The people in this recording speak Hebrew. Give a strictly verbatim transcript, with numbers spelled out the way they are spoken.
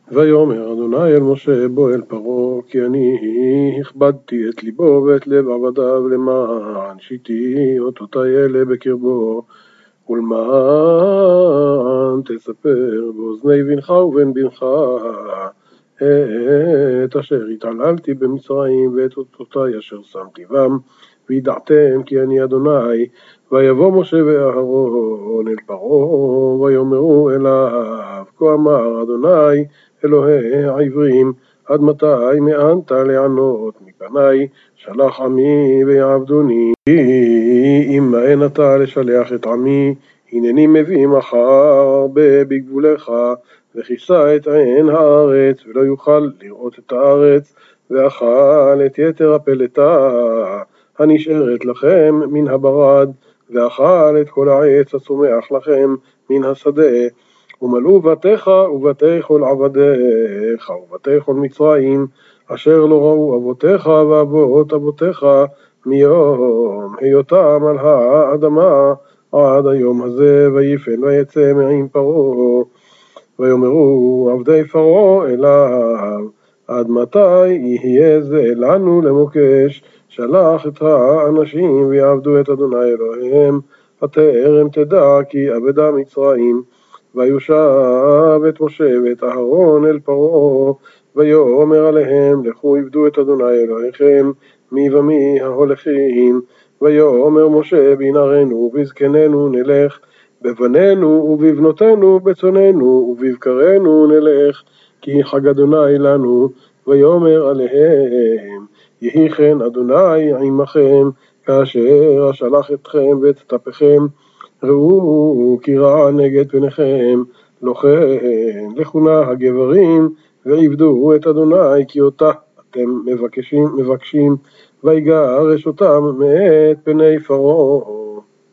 ויאמר אדוני אל משה בוא אל פרעה, כי אני הכבדתי את ליבו ואת לב עבדיו למען שיתי אותותי אלה בקרבו, ולמען תספר באוזני בנך ובן בנך את אשר התעללתי במצרים ואת אותותי אשר שמתי בם, וידעתם כי אני אדוני. ויבוא משה ואהרון אל פרעה ויאמרו אליו, כה אמר אדוני אלוהי העברים, עד מתי מאנת לענות מפני? שלח עמי ויעבדוני. אם מאן אתה לשלח את עמי? הנני מביא מחר הרבה בגבולך, וכיסה את עין הארץ, ולא יוכל לראות את הארץ, ואכל את יתר הפלטה הנשארת לכם מן הברד, ואכל את כל העץ הצומח לכם מן השדה. ומלאו בתיך ובתי כל עבדיך ובתי כל מצרים, אשר לא ראו אבותיך ואבות אבותיך מיום היותם על האדמה עד היום הזה. ויפן ויצא מעם פרעה. ויאמרו עבדי פרעה אליו, עד מתי יהיה זה לנו למוקש? שלח את האנשים ויעבדו את אדוני אלוהיהם, הטרם תדע כי אבדה מצרים. ויושב את משה ואת אהרון אל פרעה, ויאמר עליהם, לכו עבדו את אדוני אלוהיכם מי ומי ההולכים. ויאמר משה בנערינו ובזקנינו נלך, בבנינו ובבנותינו, בצוננו ובבקרנו נלך, כי חג אדוני לנו. ויאמר עליהם, יהי כן אדוני עמכם כאשר שלח אתכם ואת טפכם. ראו כי רע נגד פניכם, לא כן לכו נא הגברים ועבדו את אדוני, כי אותה אתם מבקשים, מבקשים ויגרש אותם מאת פני פרעה.